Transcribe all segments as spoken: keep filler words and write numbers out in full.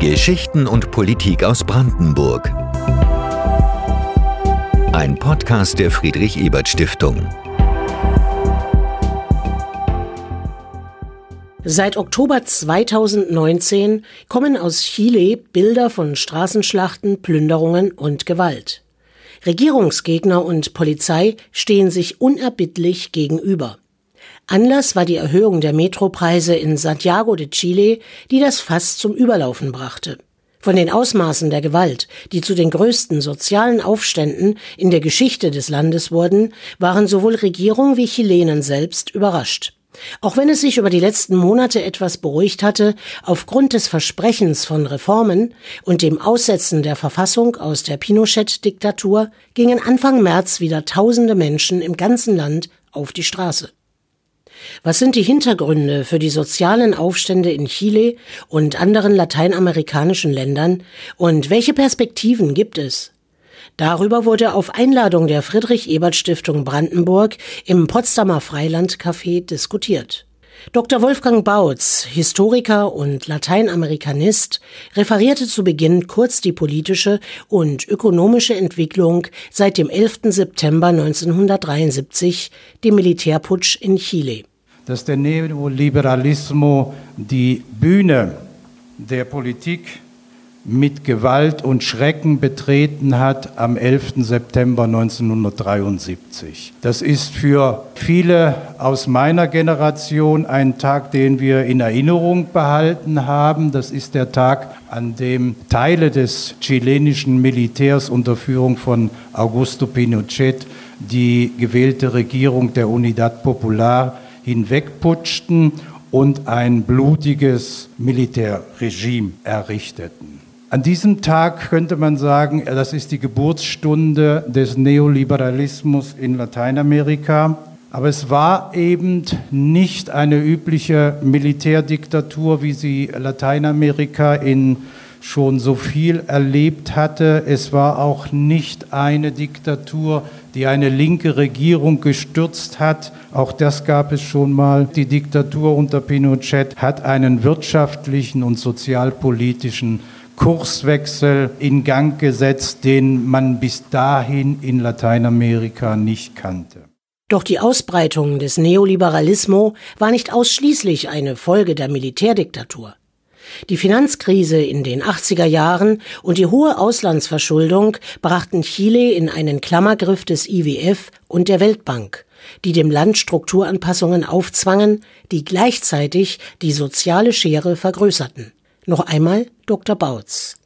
Geschichten und Politik aus Brandenburg. Ein Podcast der Friedrich-Ebert-Stiftung. Seit Oktober zweitausendneunzehn kommen aus Chile Bilder von Straßenschlachten, Plünderungen und Gewalt. Regierungsgegner und Polizei stehen sich unerbittlich gegenüber. Anlass war die Erhöhung der Metropreise in Santiago de Chile, die das Fass zum Überlaufen brachte. Von den Ausmaßen der Gewalt, die zu den größten sozialen Aufständen in der Geschichte des Landes wurden, waren sowohl Regierung wie Chilenen selbst überrascht. Auch wenn es sich über die letzten Monate etwas beruhigt hatte, aufgrund des Versprechens von Reformen und dem Aussetzen der Verfassung aus der Pinochet-Diktatur gingen Anfang März wieder tausende Menschen im ganzen Land auf die Straße. Was sind die Hintergründe für die sozialen Aufstände in Chile und anderen lateinamerikanischen Ländern und welche Perspektiven gibt es? Darüber wurde auf Einladung der Friedrich-Ebert-Stiftung Brandenburg im Potsdamer Freiland-Café diskutiert. Doktor Wolfgang Bautz, Historiker und Lateinamerikanist, referierte zu Beginn kurz die politische und ökonomische Entwicklung seit dem elften September neunzehnhundertdreiundsiebzig, dem Militärputsch in Chile. Dass der Neoliberalismus die Bühne der Politik mit Gewalt und Schrecken betreten hat am elften September neunzehnhundertdreiundsiebzig. Das ist für viele aus meiner Generation ein Tag, den wir in Erinnerung behalten haben. Das ist der Tag, an dem Teile des chilenischen Militärs unter Führung von Augusto Pinochet die gewählte Regierung der Unidad Popular hinwegputschten und ein blutiges Militärregime errichteten. An diesem Tag könnte man sagen, das ist die Geburtsstunde des Neoliberalismus in Lateinamerika. Aber es war eben nicht eine übliche Militärdiktatur, wie sie Lateinamerika in schon so viel erlebt hatte. Es war auch nicht eine Diktatur, die eine linke Regierung gestürzt hat. Auch das gab es schon mal. Die Diktatur unter Pinochet hat einen wirtschaftlichen und sozialpolitischen Kurswechsel in Gang gesetzt, den man bis dahin in Lateinamerika nicht kannte. Doch die Ausbreitung des Neoliberalismus war nicht ausschließlich eine Folge der Militärdiktatur. Die Finanzkrise in den achtziger Jahren und die hohe Auslandsverschuldung brachten Chile in einen Klammergriff des I W F und der Weltbank, die dem Land Strukturanpassungen aufzwangen, die gleichzeitig die soziale Schere vergrößerten. Noch einmal Doktor Bautz.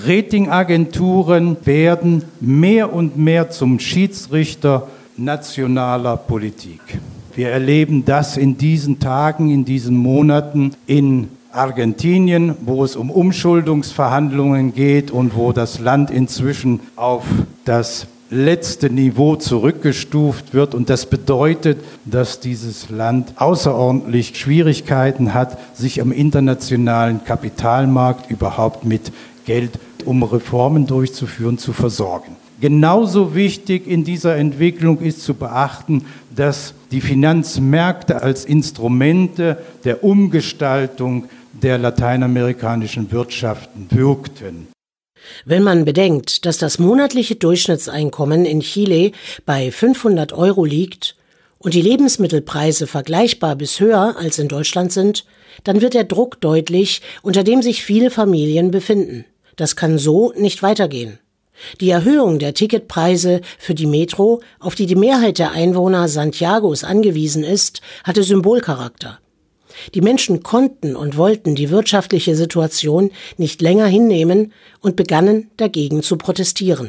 Ratingagenturen werden mehr und mehr zum Schiedsrichter nationaler Politik. Wir erleben das in diesen Tagen, in diesen Monaten in Argentinien, wo es um Umschuldungsverhandlungen geht und wo das Land inzwischen auf das letzte Niveau zurückgestuft wird. Und das bedeutet, dass dieses Land außerordentlich Schwierigkeiten hat, sich am internationalen Kapitalmarkt überhaupt mit Geld, um Reformen durchzuführen, zu versorgen. Genauso wichtig in dieser Entwicklung ist zu beachten, dass die Finanzmärkte als Instrumente der Umgestaltung der lateinamerikanischen Wirtschaften wirkten. Wenn man bedenkt, dass das monatliche Durchschnittseinkommen in Chile bei fünfhundert Euro liegt und die Lebensmittelpreise vergleichbar bis höher als in Deutschland sind, dann wird der Druck deutlich, unter dem sich viele Familien befinden. Das kann so nicht weitergehen. Die Erhöhung der Ticketpreise für die Metro, auf die die Mehrheit der Einwohner Santiagos angewiesen ist, hatte Symbolcharakter. Die Menschen konnten und wollten die wirtschaftliche Situation nicht länger hinnehmen und begannen dagegen zu protestieren.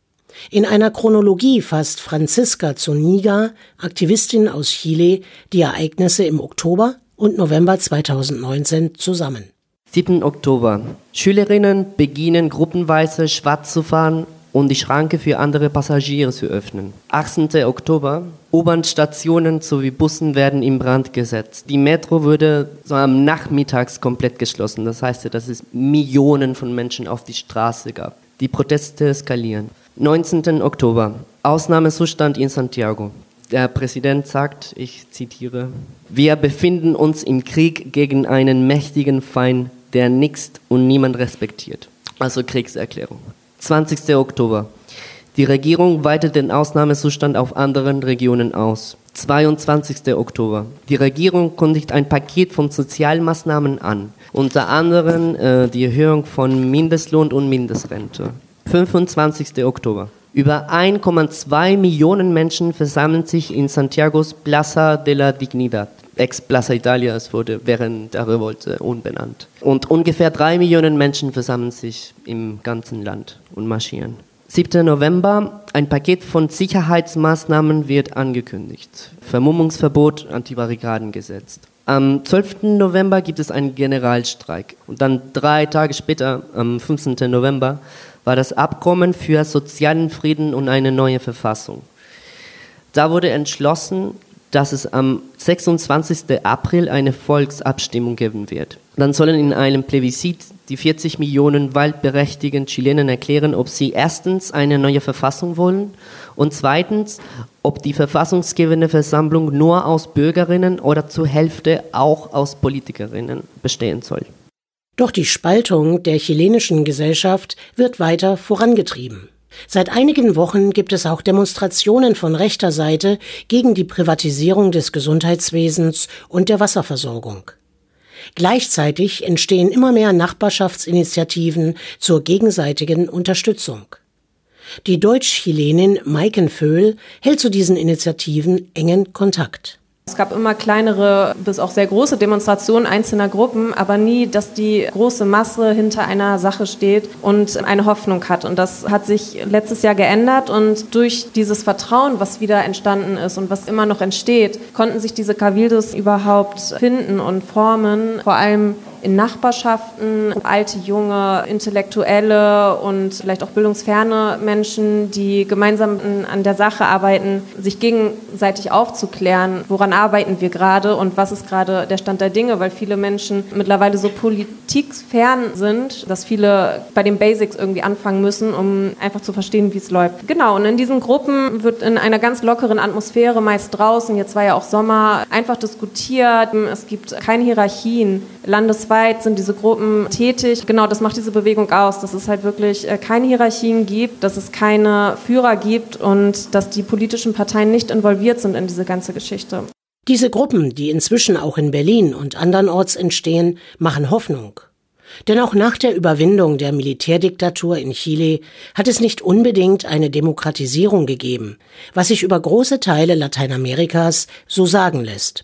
In einer Chronologie fasst Franziska Zuniga, Aktivistin aus Chile, die Ereignisse im Oktober und November zweitausendneunzehn zusammen. siebten Oktober. Schülerinnen beginnen gruppenweise schwarz zu fahren und die Schranke für andere Passagiere zu öffnen. achtzehnten Oktober. U-Bahn-Stationen sowie Bussen werden in Brand gesetzt. Die Metro wurde so am Nachmittags komplett geschlossen. Das heißt, dass es Millionen von Menschen auf die Straße gab. Die Proteste eskalieren. neunzehnten Oktober. Ausnahmezustand in Santiago. Der Präsident sagt, ich zitiere, wir befinden uns im Krieg gegen einen mächtigen Feind, der nichts und niemand respektiert. Also Kriegserklärung. zwanzigster Oktober. Die Regierung weitet den Ausnahmezustand auf anderen Regionen aus. zweiundzwanzigster Oktober. Die Regierung kündigt ein Paket von Sozialmaßnahmen an. Unter anderem äh, die Erhöhung von Mindestlohn und Mindestrente. fünfundzwanzigster Oktober. Über eins Komma zwei Millionen Menschen versammeln sich in Santiagos Plaza de la Dignidad. Ex-Plaza Italia, es wurde während der Revolte umbenannt. Und ungefähr drei Millionen Menschen versammeln sich im ganzen Land und marschieren. siebter November, ein Paket von Sicherheitsmaßnahmen wird angekündigt. Vermummungsverbot, Antibarrikadengesetz. Am zwölften November gibt es einen Generalstreik. Und dann drei Tage später, am fünfzehnten November, war das Abkommen für sozialen Frieden und eine neue Verfassung. Da wurde entschlossen, dass es am sechsundzwanzigsten April eine Volksabstimmung geben wird. Dann sollen in einem Plebiszit die vierzig Millionen wahlberechtigten Chilenen erklären, ob sie erstens eine neue Verfassung wollen und zweitens, ob die verfassungsgebende Versammlung nur aus Bürgerinnen oder zur Hälfte auch aus Politikerinnen bestehen soll. Doch die Spaltung der chilenischen Gesellschaft wird weiter vorangetrieben. Seit einigen Wochen gibt es auch Demonstrationen von rechter Seite gegen die Privatisierung des Gesundheitswesens und der Wasserversorgung. Gleichzeitig entstehen immer mehr Nachbarschaftsinitiativen zur gegenseitigen Unterstützung. Die Deutsch-Chilenin Maiken Vöhl hält zu diesen Initiativen engen Kontakt. Es gab immer kleinere bis auch sehr große Demonstrationen einzelner Gruppen, aber nie, dass die große Masse hinter einer Sache steht und eine Hoffnung hat. Und das hat sich letztes Jahr geändert und durch dieses Vertrauen, was wieder entstanden ist und was immer noch entsteht, konnten sich diese Cabildos überhaupt finden und formen, vor allem in Nachbarschaften, alte, junge, intellektuelle und vielleicht auch bildungsferne Menschen, die gemeinsam an der Sache arbeiten, sich gegenseitig aufzuklären, woran arbeiten wir gerade und was ist gerade der Stand der Dinge, weil viele Menschen mittlerweile so politikfern sind, dass viele bei den Basics irgendwie anfangen müssen, um einfach zu verstehen, wie es läuft. Genau, und in diesen Gruppen wird in einer ganz lockeren Atmosphäre, meist draußen, jetzt war ja auch Sommer, einfach diskutiert. Es gibt keine Hierarchien. Landesweit sind diese Gruppen tätig. Genau, das macht diese Bewegung aus, dass es halt wirklich keine Hierarchien gibt, dass es keine Führer gibt und dass die politischen Parteien nicht involviert sind in diese ganze Geschichte. Diese Gruppen, die inzwischen auch in Berlin und andernorts entstehen, machen Hoffnung. Denn auch nach der Überwindung der Militärdiktatur in Chile hat es nicht unbedingt eine Demokratisierung gegeben, was sich über große Teile Lateinamerikas so sagen lässt.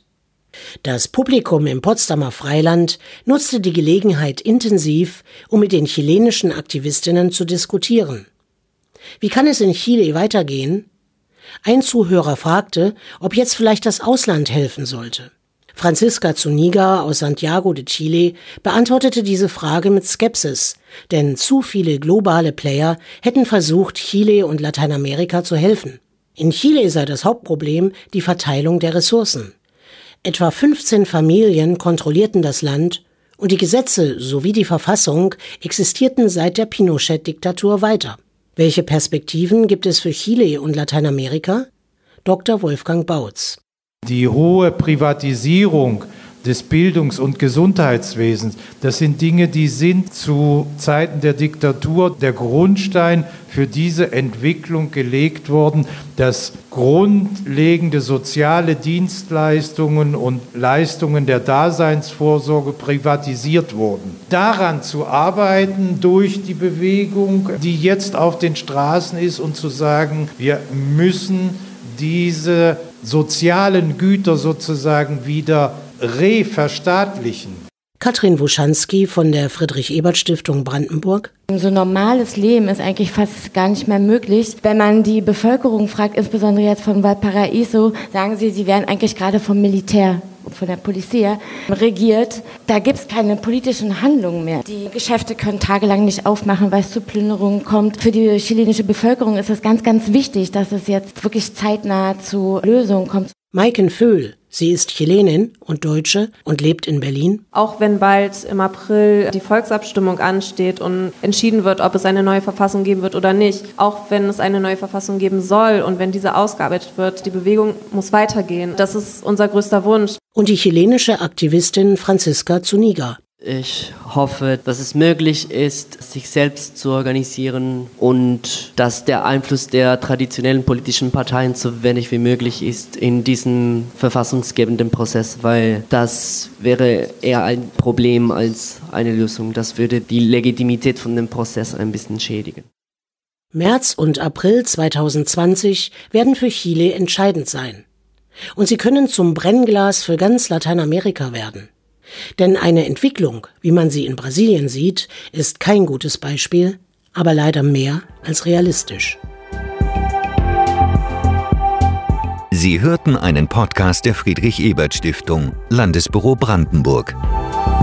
Das Publikum im Potsdamer Freiland nutzte die Gelegenheit intensiv, um mit den chilenischen Aktivistinnen zu diskutieren. Wie kann es in Chile weitergehen? Ein Zuhörer fragte, ob jetzt vielleicht das Ausland helfen sollte. Francisca Zuniga aus Santiago de Chile beantwortete diese Frage mit Skepsis, denn zu viele globale Player hätten versucht, Chile und Lateinamerika zu helfen. In Chile sei das Hauptproblem die Verteilung der Ressourcen. Etwa fünfzehn Familien kontrollierten das Land und die Gesetze sowie die Verfassung existierten seit der Pinochet-Diktatur weiter. Welche Perspektiven gibt es für Chile und Lateinamerika? Doktor Wolfgang Bautz. Die hohe Privatisierung des Bildungs- und Gesundheitswesens, das sind Dinge, die sind zu Zeiten der Diktatur der Grundstein für diese Entwicklung gelegt worden, dass grundlegende soziale Dienstleistungen und Leistungen der Daseinsvorsorge privatisiert wurden. Daran zu arbeiten durch die Bewegung, die jetzt auf den Straßen ist und zu sagen, wir müssen diese sozialen Güter sozusagen wieder reverstaatlichen. Katrin Wuschanski von der Friedrich-Ebert-Stiftung Brandenburg. So normales Leben ist eigentlich fast gar nicht mehr möglich. Wenn man die Bevölkerung fragt, insbesondere jetzt von Valparaiso, sagen sie, sie werden eigentlich gerade vom Militär, von der Polizei regiert. Da gibt es keine politischen Handlungen mehr. Die Geschäfte können tagelang nicht aufmachen, weil es zu Plünderungen kommt. Für die chilenische Bevölkerung ist es ganz, ganz wichtig, dass es jetzt wirklich zeitnah zu Lösungen kommt. Maiken Vöhl, sie ist Chilenin und Deutsche und lebt in Berlin. Auch wenn bald im April die Volksabstimmung ansteht und entschieden wird, ob es eine neue Verfassung geben wird oder nicht, auch wenn es eine neue Verfassung geben soll und wenn diese ausgearbeitet wird, die Bewegung muss weitergehen. Das ist unser größter Wunsch. Und die chilenische Aktivistin Francisca Zuniga. Ich hoffe, dass es möglich ist, sich selbst zu organisieren und dass der Einfluss der traditionellen politischen Parteien so wenig wie möglich ist in diesem verfassungsgebenden Prozess, weil das wäre eher ein Problem als eine Lösung. Das würde die Legitimität von dem Prozess ein bisschen schädigen. März und April zweitausendzwanzig werden für Chile entscheidend sein. Und sie können zum Brennglas für ganz Lateinamerika werden. Denn eine Entwicklung, wie man sie in Brasilien sieht, ist kein gutes Beispiel, aber leider mehr als realistisch. Sie hörten einen Podcast der Friedrich-Ebert-Stiftung, Landesbüro Brandenburg.